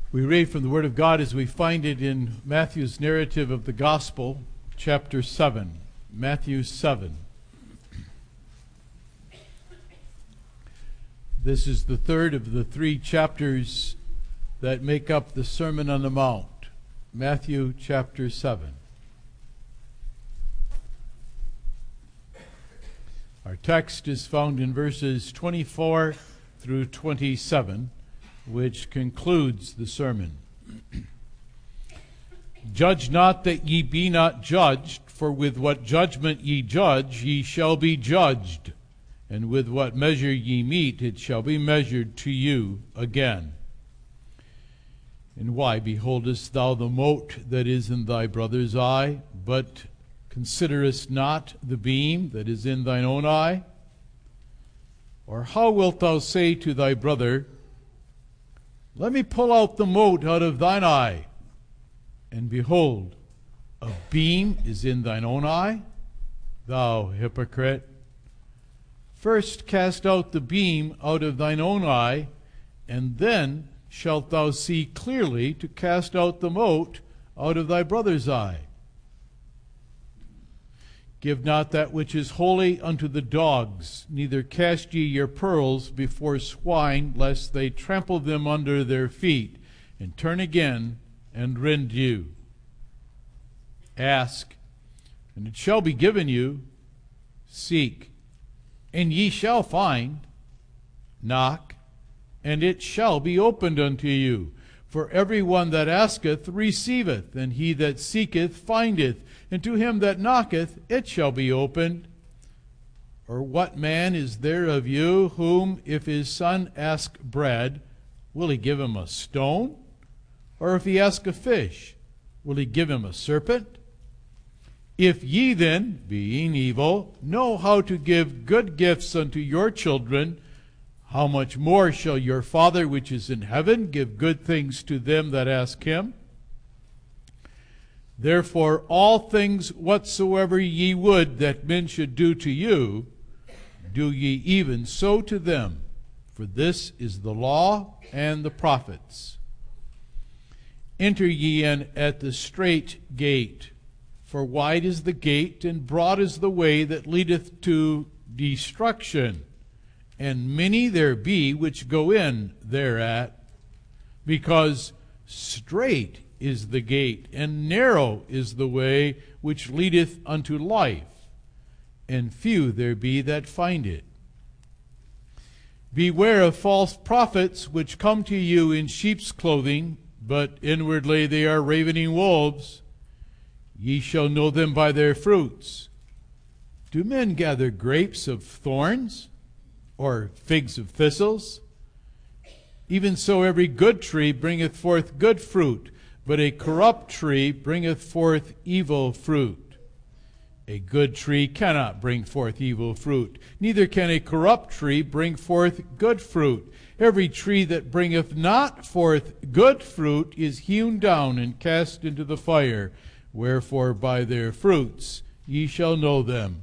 We read from the Word of God as we find it in Matthew's narrative of the Gospel, chapter 7. Matthew 7. This is the third of the three chapters that make up the Sermon on the Mount. Matthew chapter 7. Our text is found in verses 24 through 27, which concludes the sermon. Judge not that ye be not judged, for with what judgment ye judge, ye shall be judged, and with what measure ye mete, it shall be measured to you again. And why beholdest thou the mote that is in thy brother's eye, but considerest not the beam that is in thine own eye? Or how wilt thou say to thy brother, Let me pull out the mote out of thine eye, and behold, a beam is in thine own eye? Thou hypocrite! First cast out the beam out of thine own eye, and then shalt thou see clearly to cast out the mote out of thy brother's eye. Give not that which is holy unto the dogs, neither cast ye your pearls before swine, lest they trample them under their feet, and turn again and rend you. Ask, and it shall be given you. Seek, and ye shall find. Knock, and it shall be opened unto you. For every one that asketh receiveth, and he that seeketh findeth, and to him that knocketh it shall be opened. Or what man is there of you whom, if his son ask bread, will he give him a stone? Or if he ask a fish, will he give him a serpent? If ye then, being evil, know how to give good gifts unto your children, how much more shall your Father which is in heaven give good things to them that ask him? Therefore all things whatsoever ye would that men should do to you, do ye even so to them. For this is the law and the prophets. Enter ye in at the strait gate, for wide is the gate, and broad is the way that leadeth to destruction, and many there be which go in thereat, because strait is the gate, and narrow is the way which leadeth unto life, and few there be that find it. Beware of false prophets, which come to you in sheep's clothing, but inwardly they are ravening wolves. Ye shall know them by their fruits. Do men gather grapes of thorns, or figs of thistles? Even so every good tree bringeth forth good fruit, but a corrupt tree bringeth forth evil fruit. A good tree cannot bring forth evil fruit, neither can a corrupt tree bring forth good fruit. Every tree that bringeth not forth good fruit is hewn down and cast into the fire. Wherefore by their fruits ye shall know them.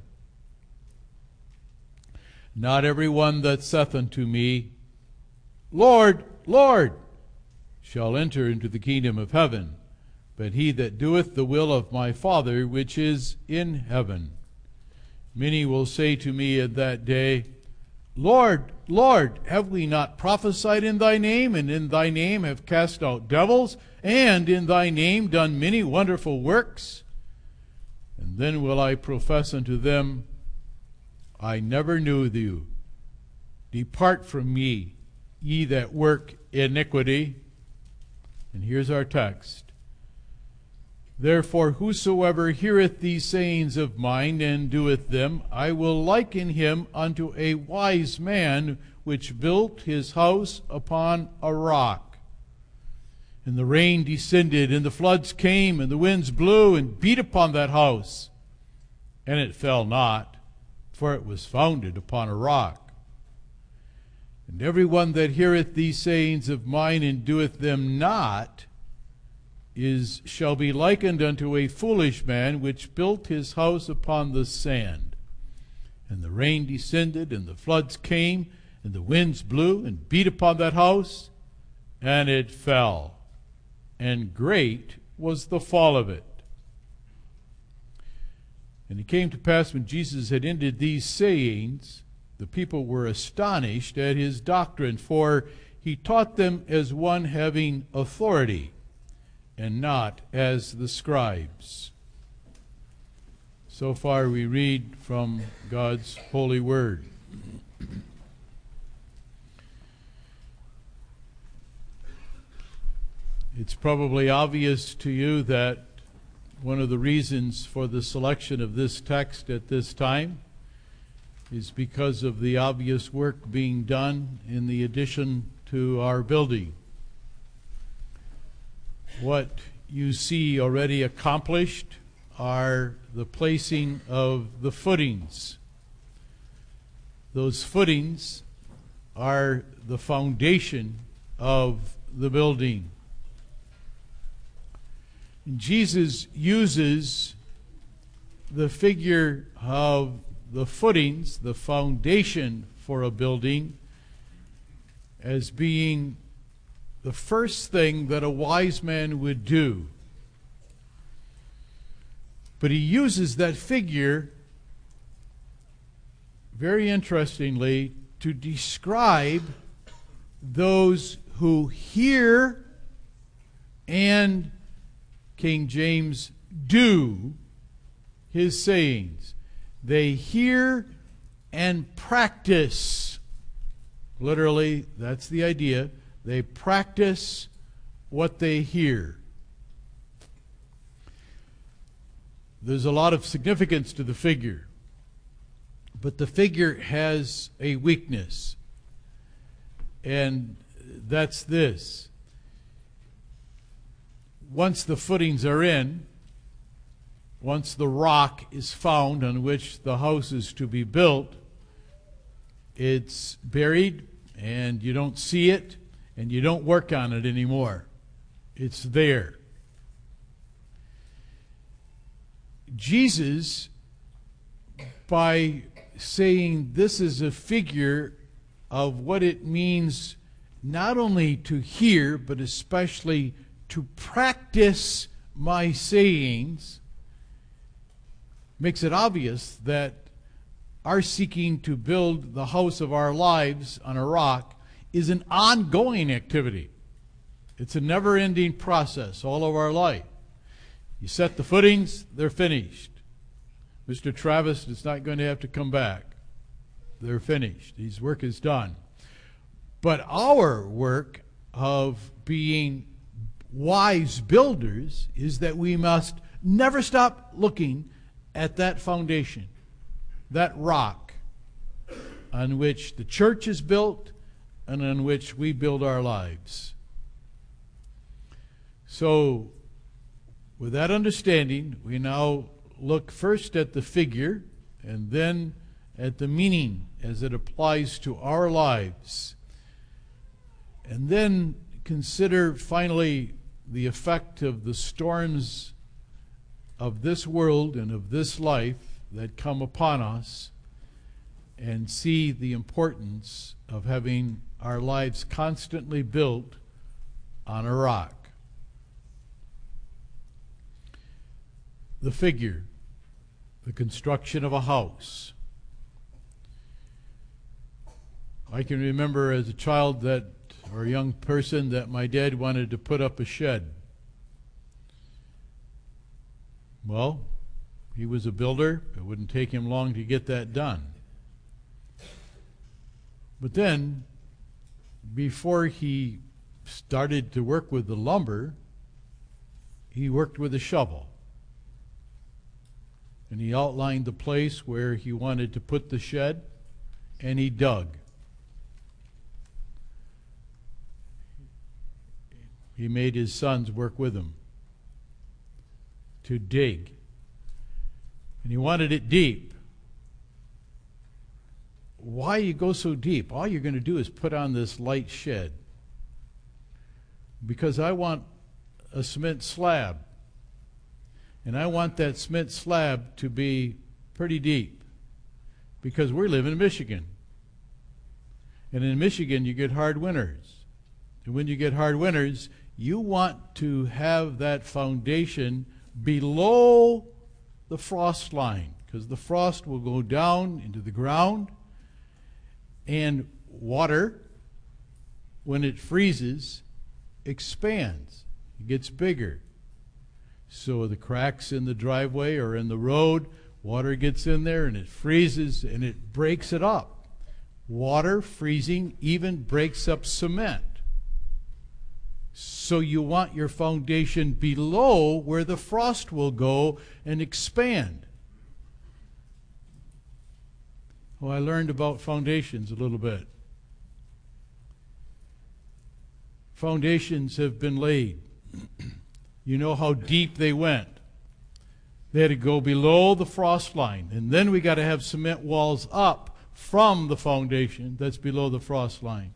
Not every one that saith unto me, Lord, Lord, shall enter into the kingdom of heaven, but he that doeth the will of my Father which is in heaven. Many will say to me at that day, Lord, Lord, have we not prophesied in thy name, and in thy name have cast out devils, and in thy name done many wonderful works? And then will I profess unto them, I never knew you. Depart from me, ye that work iniquity. And here's our text. Therefore whosoever heareth these sayings of mine and doeth them, I will liken him unto a wise man which built his house upon a rock. And the rain descended, and the floods came, and the winds blew and beat upon that house. And it fell not, for it was founded upon a rock. And every one that heareth these sayings of mine and doeth them not shall be likened unto a foolish man which built his house upon the sand. And the rain descended, and the floods came, and the winds blew and beat upon that house, and it fell. and great was the fall of it. And it came to pass, when Jesus had ended these sayings, the people were astonished at his doctrine, for he taught them as one having authority, and not as the scribes. So far we read from God's holy word. It's probably obvious to you that one of the reasons for the selection of this text at this time is because of the obvious work being done in the addition to our building. What you see already accomplished are the placing of the footings. Those footings are the foundation of the building. Jesus uses the figure of the footings, the foundation for a building, as being the first thing that a wise man would do. But he uses that figure, very interestingly, to describe those who hear and, King James, do his sayings. They hear and practice. Literally, that's the idea. They practice what they hear. There's a lot of significance to the figure, but the figure has a weakness, and that's this. Once the footings are in, once the rock is found on which the house is to be built, it's buried and you don't see it and you don't work on it anymore. It's there. Jesus, by saying this is a figure of what it means not only to hear, but especially to practice my sayings, makes it obvious that our seeking to build the house of our lives on a rock is an ongoing activity. It's a never-ending process all of our life. You set the footings, they're finished. Mr. Travis is not going to have to come back. They're finished. His work is done. But our work of being wise builders is that we must never stop looking at that foundation, that rock on which the church is built and on which we build our lives. So, with that understanding, we now look first at the figure and then at the meaning as it applies to our lives. And then consider finally the effect of the storms of this world and of this life that come upon us, and see the importance of having our lives constantly built on a rock. The figure, the construction of a house. I can remember as a child that, or a young person, that my dad wanted to put up a shed. Well, he was a builder. It wouldn't take him long to get that done. But then, before he started to work with the lumber, he worked with a shovel. And he outlined the place where he wanted to put the shed, and he dug. He made his sons work with him to dig. And he wanted it deep. Why you go so deep? All you're going to do is put on this light shed. Because I want a cement slab. And I want that cement slab to be pretty deep. Because we live in Michigan. And in Michigan you get hard winters. And when you get hard winters, You want to have that foundation below the frost line, because the frost will go down into the ground, and water, when it freezes, expands. It gets bigger. So the cracks in the driveway or in the road, water gets in there and it freezes and it breaks it up. Water freezing even breaks up cement. So you want your foundation below where the frost will go and expand. Well, I learned about foundations a little bit. Foundations have been laid. You know how deep they went. They had to go below the frost line, and then we got to have cement walls up from the foundation that's below the frost line.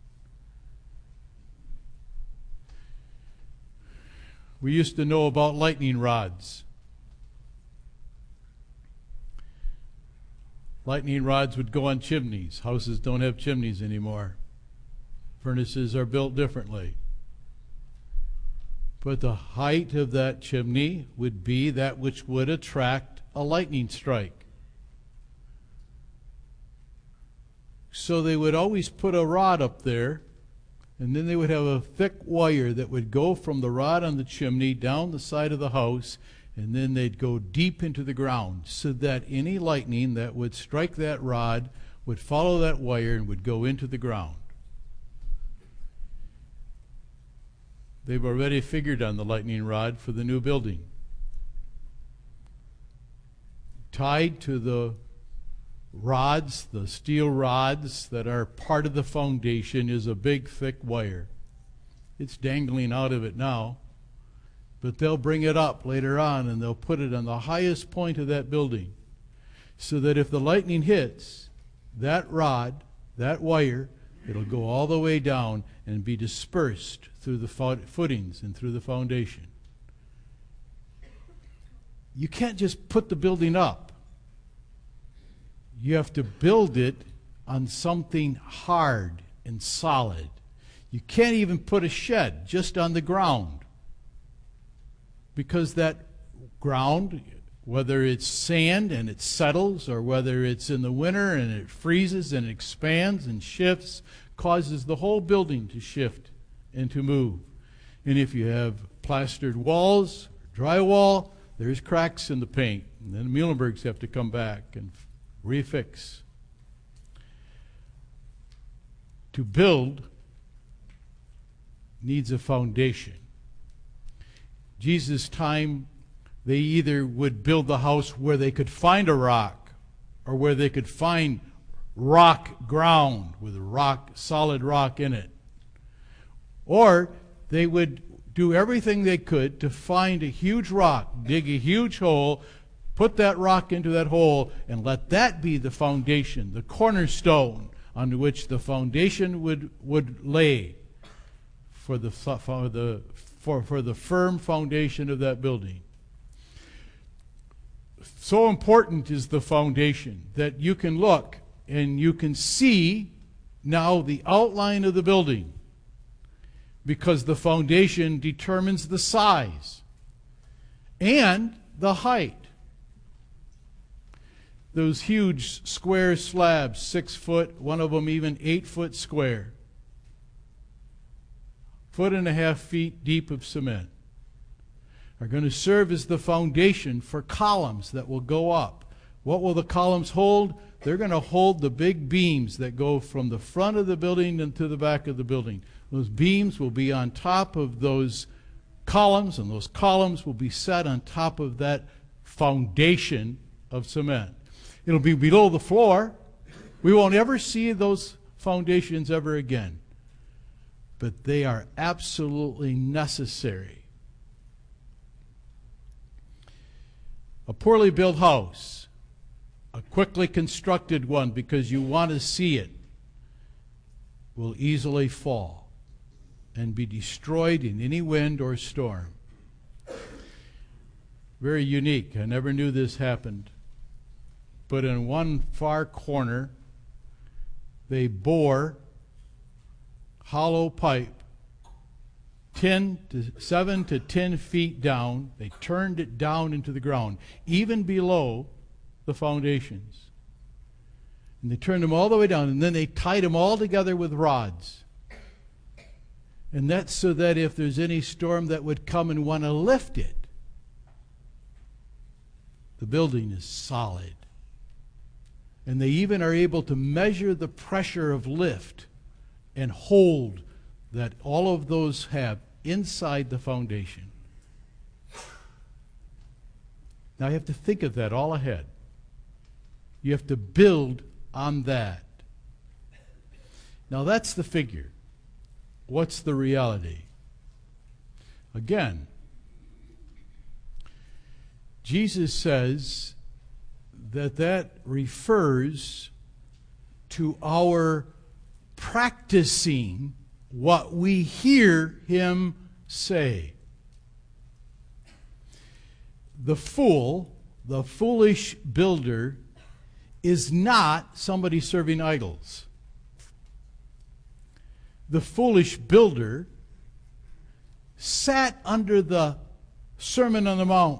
We used to know about lightning rods. Lightning rods would go on chimneys. Houses don't have chimneys anymore. Furnaces are built differently. But the height of that chimney would be that which would attract a lightning strike. So they would always put a rod up there, and then they would have a thick wire that would go from the rod on the chimney down the side of the house, and then they'd go deep into the ground so that any lightning that would strike that rod would follow that wire and would go into the ground. They've already figured on the lightning rod for the new building. Tied to the rods, the steel rods that are part of the foundation, is a big thick wire. It's dangling out of it now, but they'll bring it up later on and they'll put it on the highest point of that building so that if the lightning hits that rod, that wire, it'll go all the way down and be dispersed through the footings and through the foundation. You can't just put the building up. You have to build it on something hard and solid. You can't even put a shed just on the ground, because that ground, whether it's sand and it settles or whether it's in the winter and it freezes and expands and shifts, causes the whole building to shift and to move. And if you have plastered walls, drywall, there's cracks in the paint. And then the Muhlenbergs have to come back and refix. To build needs a foundation. Jesus' time, they either would build the house where they could find a rock or where they could find rock ground with rock, solid rock in it. Or they would do everything they could to find a huge rock, dig a huge hole, put that rock into that hole, and let that be the foundation, the cornerstone on which the foundation would lay for the firm foundation of that building. So important is the foundation that you can look and you can see now the outline of the building, because the foundation determines the size and the height. Those huge square slabs, 6 foot, one of them even 8 foot square, 1.5 feet deep of cement, are going to serve as the foundation for columns that will go up. What will the columns hold? They're going to hold the big beams that go from the front of the building into the back of the building. Those beams will be on top of those columns, and those columns will be set on top of that foundation of cement. It'll be below the floor. We won't ever see those foundations ever again. But they are absolutely necessary. A poorly built house, a quickly constructed one because you want to see it, will easily fall and be destroyed in any wind or storm. Very unique. I never knew this happened. But in one far corner, they bore hollow pipe 7 to 10 feet down. They turned it down into the ground, even below the foundations. And they turned them all the way down, and then they tied them all together with rods. And that's so that if there's any storm that would come and want to lift it, the building is solid. And they even are able to measure the pressure of lift and hold that all of those have inside the foundation. Now you have to think of that all ahead. You have to build on that. Now that's the figure. What's the reality? Again, Jesus says that refers to our practicing what we hear him say. The foolish builder, is not somebody serving idols. The foolish builder sat under the Sermon on the Mount,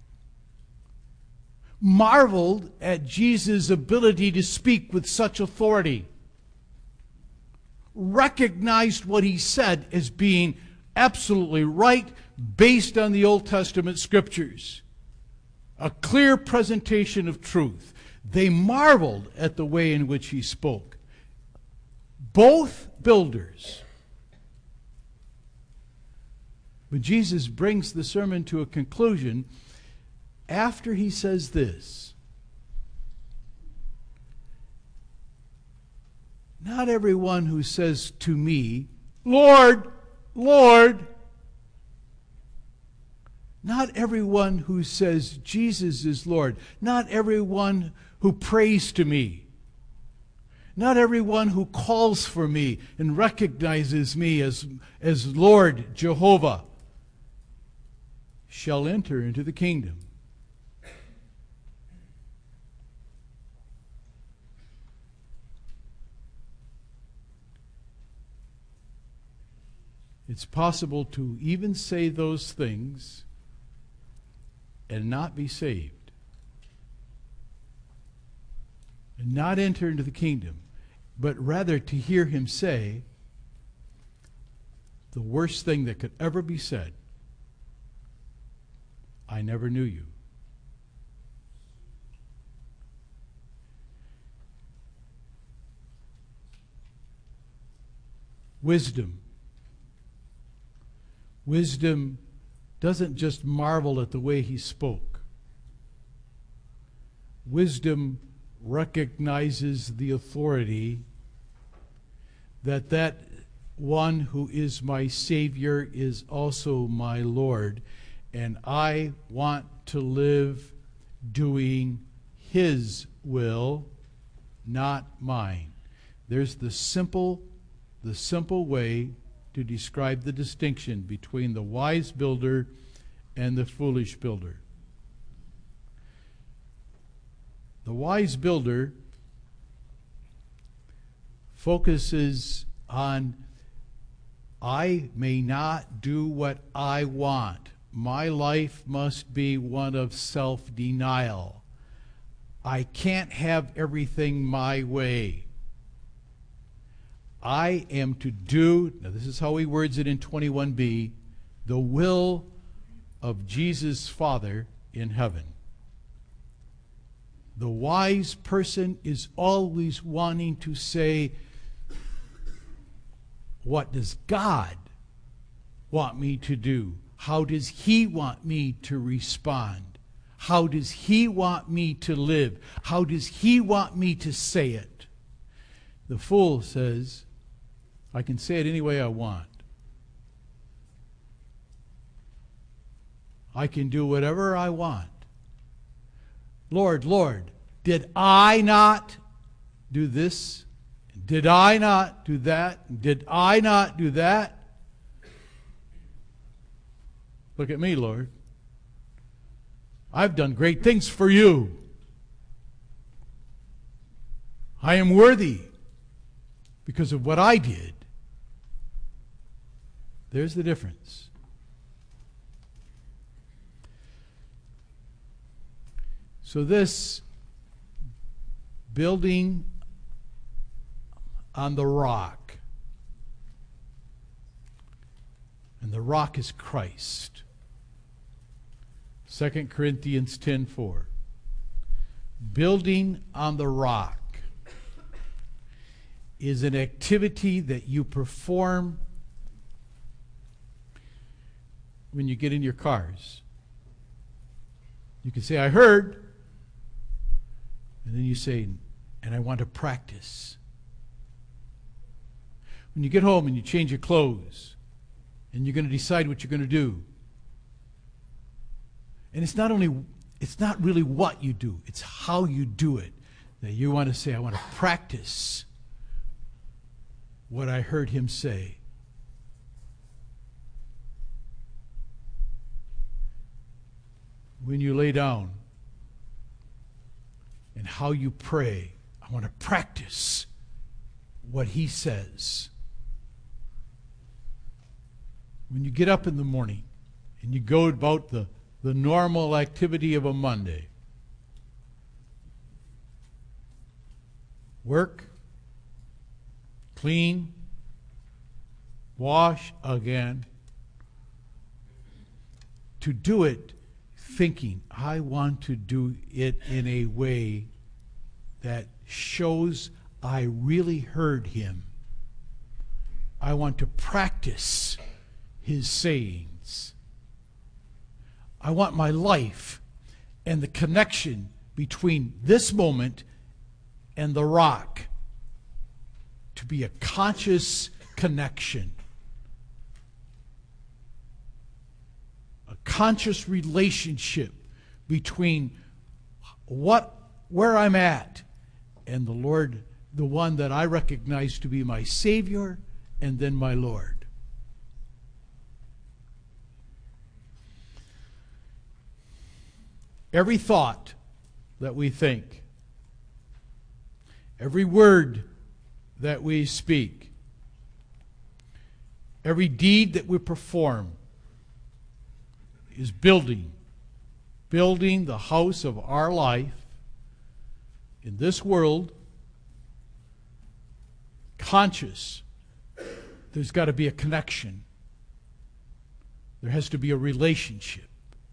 marveled at Jesus' ability to speak with such authority, recognized what he said as being absolutely right based on the Old Testament scriptures, a clear presentation of truth. They marveled at the way in which he spoke. Both builders. But Jesus brings the sermon to a conclusion after he says this: not everyone who says to me, Lord, Lord, not everyone who says Jesus is Lord, not everyone who prays to me, not everyone who calls for me and recognizes me as Lord Jehovah shall enter into the kingdom. It's possible to even say those things and not be saved, and not enter into the kingdom, but rather to hear him say the worst thing that could ever be said: I never knew you. Wisdom. Wisdom doesn't just marvel at the way he spoke. Wisdom recognizes the authority that one who is my Savior is also my Lord, and I want to live doing his will, not mine. There's the simple way to describe the distinction between the wise builder and the foolish builder. The wise builder focuses on, I may not do what I want. My life must be one of self-denial. I can't have everything my way. I am to do, now this is how he words it in 21b, the will of Jesus' Father in heaven. The wise person is always wanting to say, what does God want me to do? How does he want me to respond? How does he want me to live? How does he want me to say it? The fool says, I can say it any way I want. I can do whatever I want. Lord, Lord, did I not do this? Did I not do that? Did I not do that? Look at me, Lord. I've done great things for you. I am worthy because of what I did. There's the difference. So this building on the rock, and the rock is Christ. 2 Corinthians 10:4. Building on the rock is an activity that you perform when you get in your cars. You can say, I heard, and then you say, and I want to practice. When you get home and you change your clothes, and you're going to decide what you're going to do. And it's not really what you do, it's how you do it. That you want to say, I want to practice what I heard him say. When you lay down and how you pray, I want to practice what he says. When you get up in the morning and you go about the normal activity of a Monday, work, clean, wash again, to do it thinking, I want to do it in a way that shows I really heard him. I want to practice his sayings. I want my life and the connection between this moment and the rock to be a conscious connection. A conscious relationship between where I'm at and the Lord, the one that I recognize to be my Savior and then my Lord. Every thought that we think, every word that we speak, every deed that we perform is building the house of our life in this world, conscious. There's got to be a connection. There has to be a relationship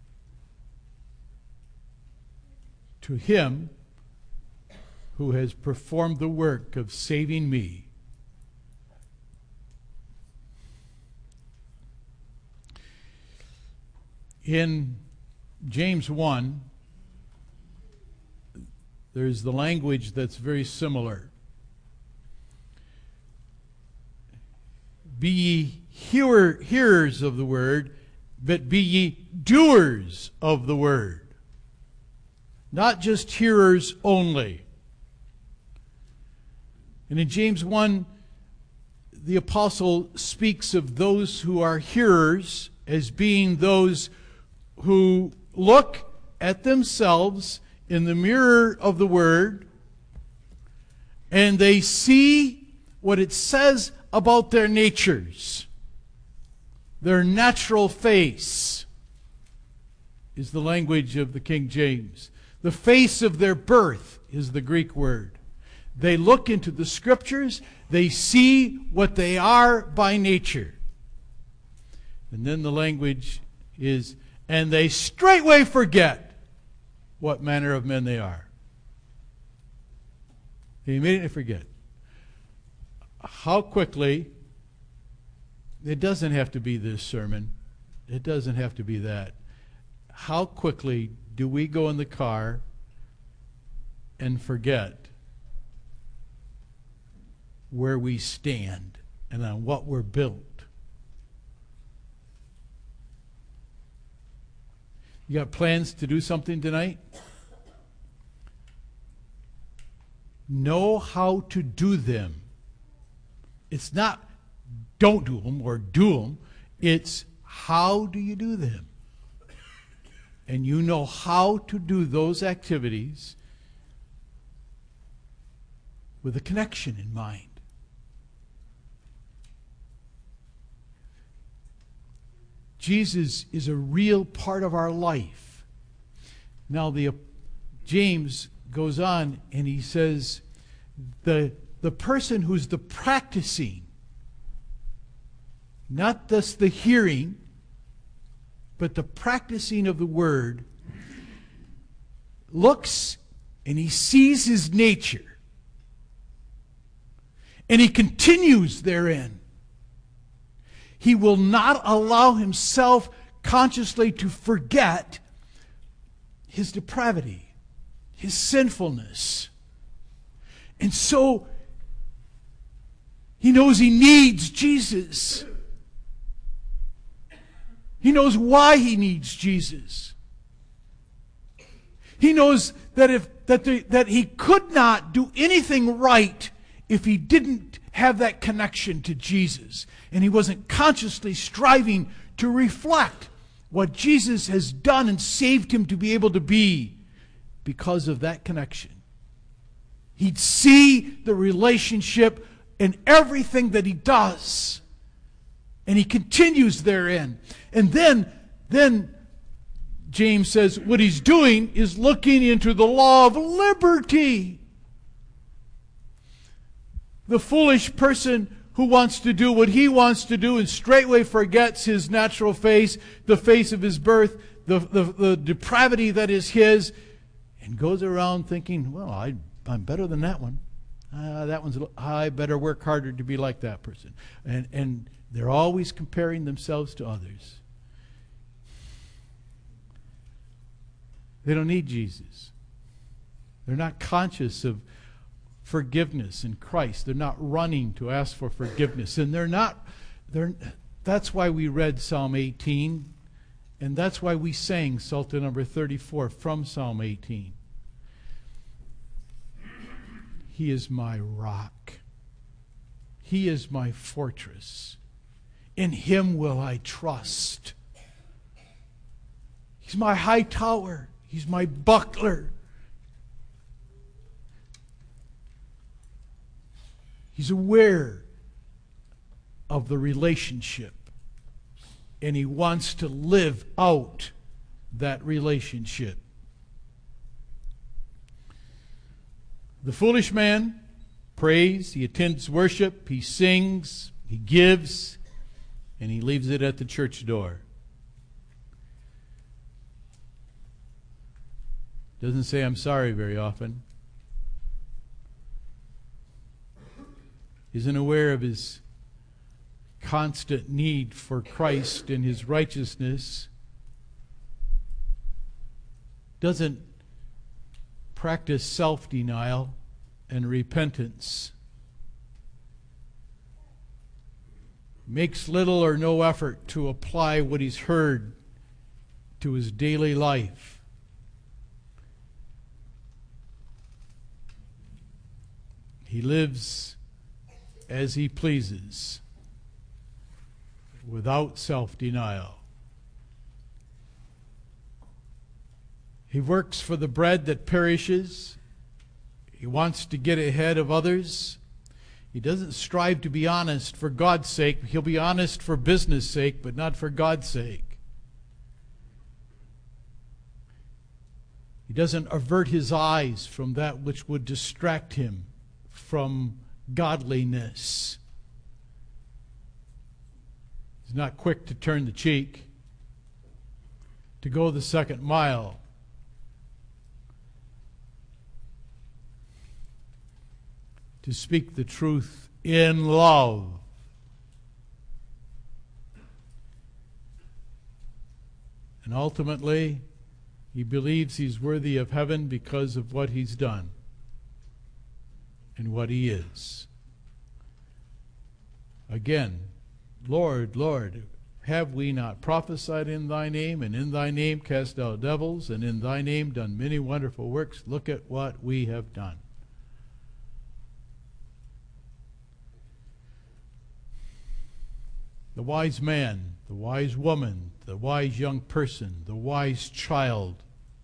to him who has performed the work of saving me. In James 1, there's the language that's very similar. Be ye hearers of the word, but be ye doers of the word. Not just hearers only. And in James 1, the apostle speaks of those who are hearers as being those who look at themselves in the mirror of the Word and they see what it says about their natures. Their natural face is the language of the King James. The face of their birth is the Greek word. They look into the Scriptures, they see what they are by nature. And then the language is, and they straightway forget what manner of men they are. They immediately forget. How quickly, it doesn't have to be this sermon, it doesn't have to be that. How quickly do we go in the car and forget where we stand and on what we're built? You got plans to do something tonight? Know how to do them. It's not don't do them or do them. It's how do you do them? And you know how to do those activities with a connection in mind. Jesus is a real part of our life. Now, James goes on and he says, the person who's the practicing, not just the hearing, but the practicing of the word, looks and he sees his nature, and he continues therein. He will not allow himself consciously to forget his depravity, his sinfulness. And so he knows he needs Jesus. He knows why he needs Jesus. He knows that he could not do anything right if he didn't have that connection to Jesus. And he wasn't consciously striving to reflect what Jesus has done and saved him to be able to be because of that connection. He'd see the relationship in everything that he does. And he continues therein. And then James says what he's doing is looking into the law of liberty. The foolish person who wants to do what he wants to do and straightway forgets his natural face, the face of his birth, the depravity that is his, and goes around thinking, well, I'm better than that one. I better work harder to be like that person. And they're always comparing themselves to others. They don't need Jesus. They're not conscious of forgiveness in Christ. They're not running to ask for forgiveness. And that's why we read Psalm 18, and that's why we sang Psalter number 34 from Psalm 18. He is my rock. He is my fortress. In him will I trust. He's my high tower. He's my buckler. He's aware of the relationship, and he wants to live out that relationship. The foolish man prays, he attends worship, he sings, he gives, and he leaves it at the church door. Doesn't say I'm sorry very often. Isn't aware of his constant need for Christ and his righteousness. Doesn't practice self-denial and repentance. Makes little or no effort to apply what he's heard to his daily life. He lives as he pleases, without self-denial. He works for the bread that perishes. He wants to get ahead of others. He doesn't strive to be honest for God's sake. He'll be honest for business' sake, but not for God's sake. He doesn't avert his eyes from that which would distract him from godliness. He's not quick to turn the cheek, to go the second mile. To speak the truth in love. And ultimately, he believes he's worthy of heaven because of what he's done and what he is. Again, Lord, Lord, have we not prophesied in thy name, and in thy name cast out devils, and in thy name done many wonderful works? Look at what we have done. The wise man, the wise woman, the wise young person, the wise child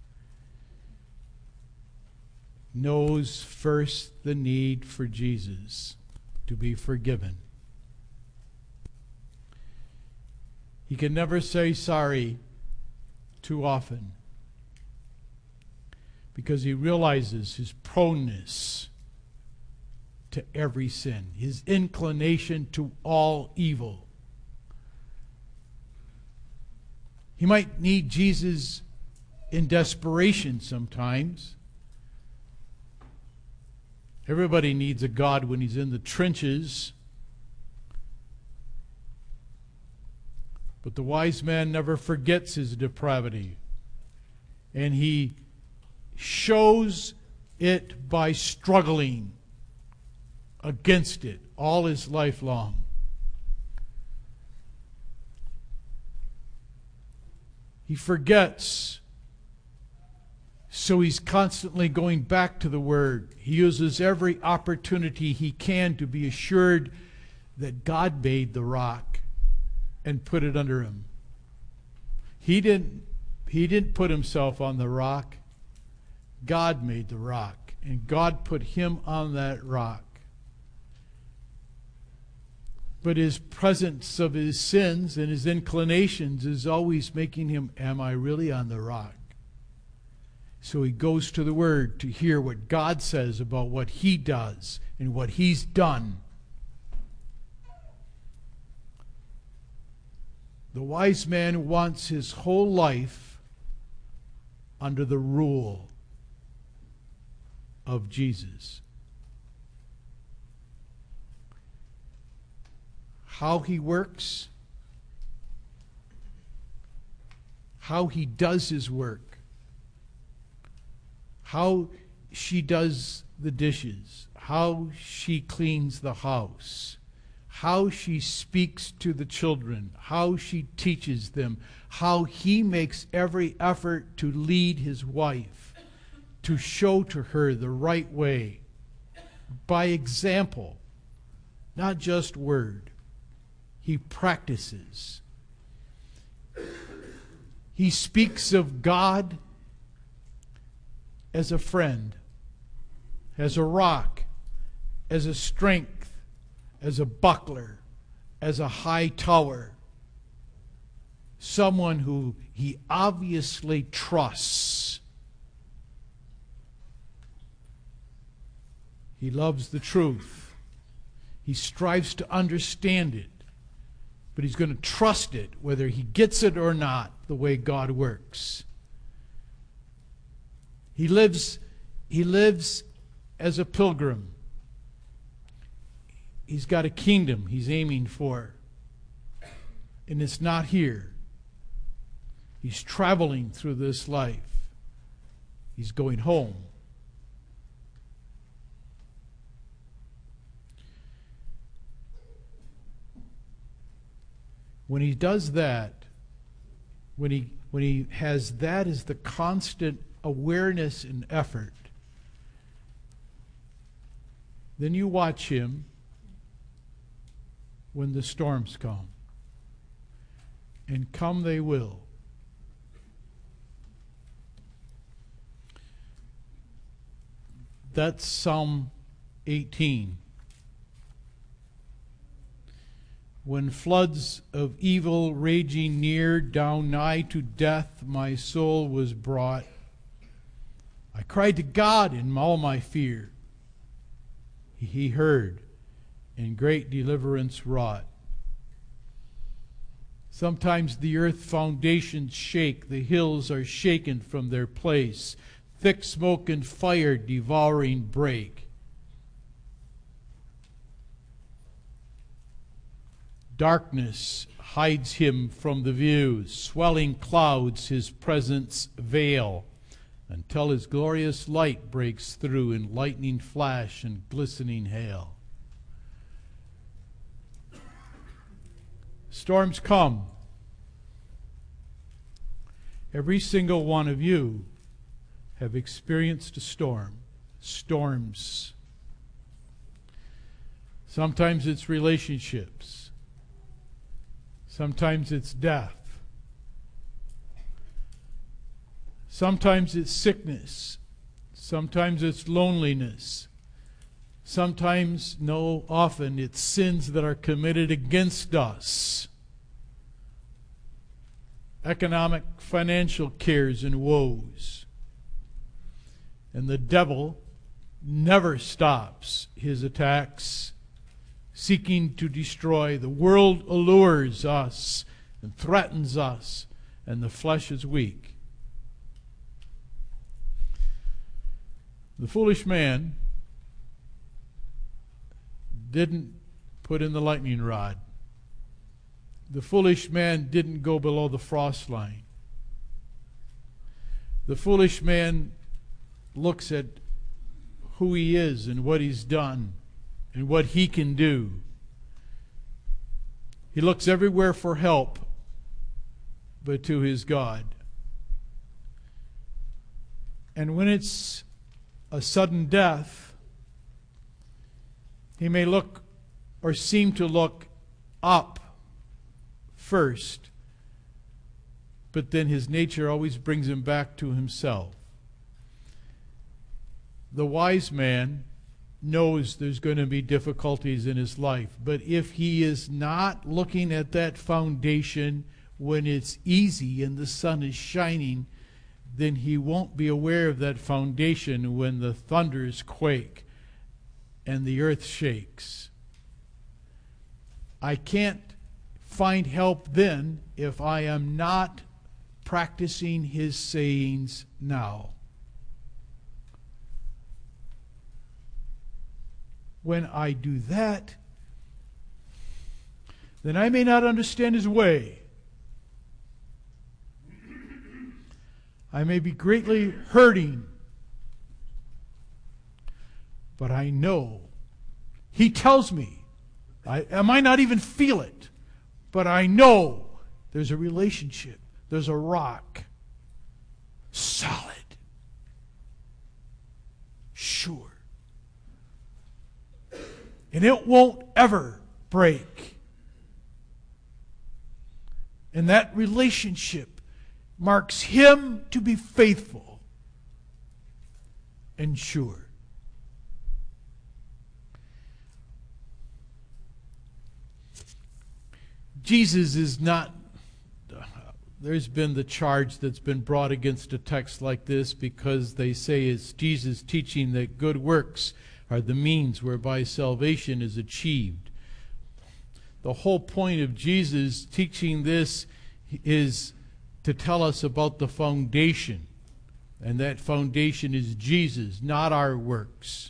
knows first the need for Jesus to be forgiven. He can never say sorry too often, because he realizes his proneness to every sin, his inclination to all evil. He might need Jesus in desperation sometimes. Everybody needs a God when he's in the trenches. But the wise man never forgets his depravity, and he shows it by struggling against it all his life long. He forgets, so he's constantly going back to the Word. He uses every opportunity he can to be assured that God made the rock and put it under him. He didn't put himself on the rock. God made the rock, and God put him on that rock. But his presence of his sins and his inclinations is always making him, am I really on the rock? So he goes to the Word to hear what God says about what he does and what he's done. The wise man wants his whole life under the rule of Jesus. How he works, how he does his work, how she does the dishes, how she cleans the house, how she speaks to the children, how she teaches them, how he makes every effort to lead his wife, to show to her the right way, by example, not just word. He practices. He speaks of God as a friend, as a rock, as a strength, as a buckler, as a high tower. Someone who he obviously trusts. He loves the truth. He strives to understand it. But he's going to trust it, whether he gets it or not, the way God works. He lives as a pilgrim. He's got a kingdom he's aiming for. And it's not here. He's traveling through this life. He's going home. When he does that, when he has that as the constant awareness and effort, then you watch him when the storms come. And come they will. That's Psalm 18. When floods of evil raging near, down nigh to death, my soul was brought. I cried to God in all my fear. He heard, and great deliverance wrought. Sometimes the earth foundations shake, the hills are shaken from their place. Thick smoke and fire devouring break. Darkness hides him from the view, swelling clouds his presence veil, until his glorious light breaks through in lightning flash and glistening hail. Storms come. Every single one of you have experienced a storm. Storms. Sometimes it's relationships. Sometimes it's death. Sometimes it's sickness. Sometimes it's loneliness. Sometimes, no, often it's sins that are committed against us. economic, financial cares and woes. And the devil never stops his attacks, seeking to destroy. The world allures us and threatens us, and the flesh is weak. The foolish man didn't put in the lightning rod. The foolish man didn't go below the frost line. The foolish man looks at who he is and what he's done and what he can do. He looks everywhere for help but to his God. And when it's a sudden death, he may look or seem to look up first, but then his nature always brings him back to himself. The wise man knows there's going to be difficulties in his life, but if he is not looking at that foundation when it's easy and the sun is shining, then he won't be aware of that foundation when the thunders quake and the earth shakes. I can't find help then if I am not practicing his sayings now. When I do that, then I may not understand his way. I may be greatly hurting, but I know. He tells me. I might not even feel it, but I know there's a relationship. There's a rock. Solid. Sure. And it won't ever break. And that relationship marks him to be faithful and sure. Jesus is not, there's been the charge that's been brought against a text like this because they say it's Jesus teaching that good works are the means whereby salvation is achieved. The whole point of Jesus teaching this is to tell us about the foundation, and that foundation is Jesus, not our works.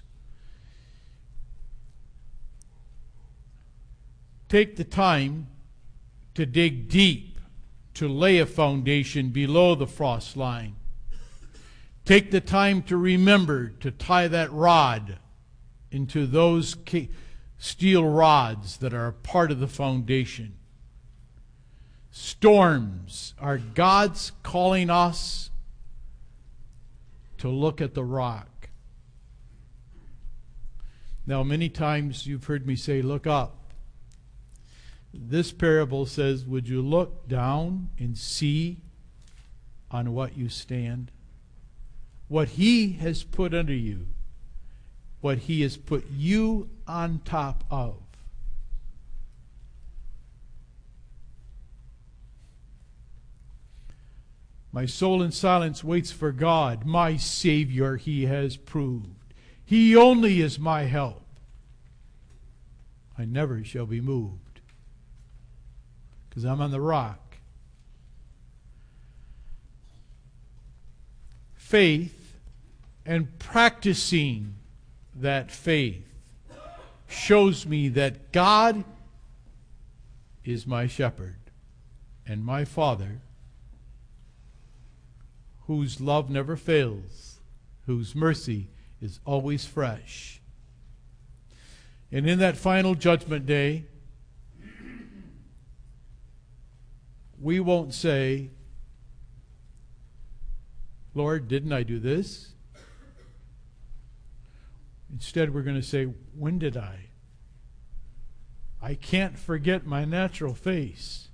Take the time to dig deep, to lay a foundation below the frost line. Take the time to remember to tie that rod into those steel rods that are a part of the foundation. Storms are God's calling us to look at the rock. Now, many times you've heard me say, look up. This parable says, would you look down and see on what you stand? What he has put under you. What he has put you on top of. My soul in silence waits for God. My Savior he has proved. He only is my help. I never shall be moved. Because I'm on the rock. Faith and practicing that faith shows me that God is my shepherd and my Father, whose love never fails, whose mercy is always fresh. And in that final judgment day, we won't say, Lord, didn't I do this? Instead, we're going to say, when did I? I can't forget my natural face.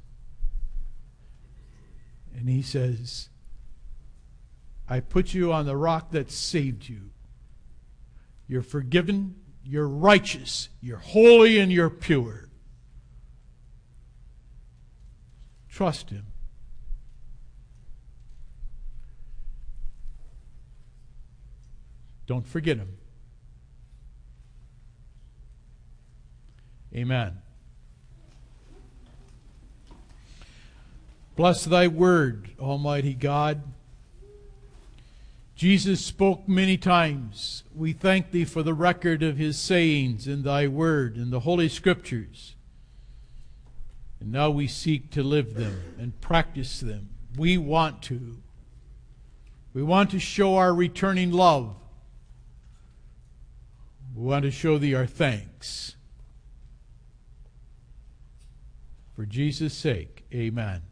And he says, I put you on the rock that saved you. You're forgiven, you're righteous, you're holy, and you're pure. Trust him. Don't forget him. Amen. Bless thy word, Almighty God. Jesus spoke many times. We thank thee for the record of his sayings in thy word, in the Holy Scriptures. And now we seek to live them and practice them. We want to. We want to show our returning love. We want to show thee our thanks. For Jesus' sake, amen.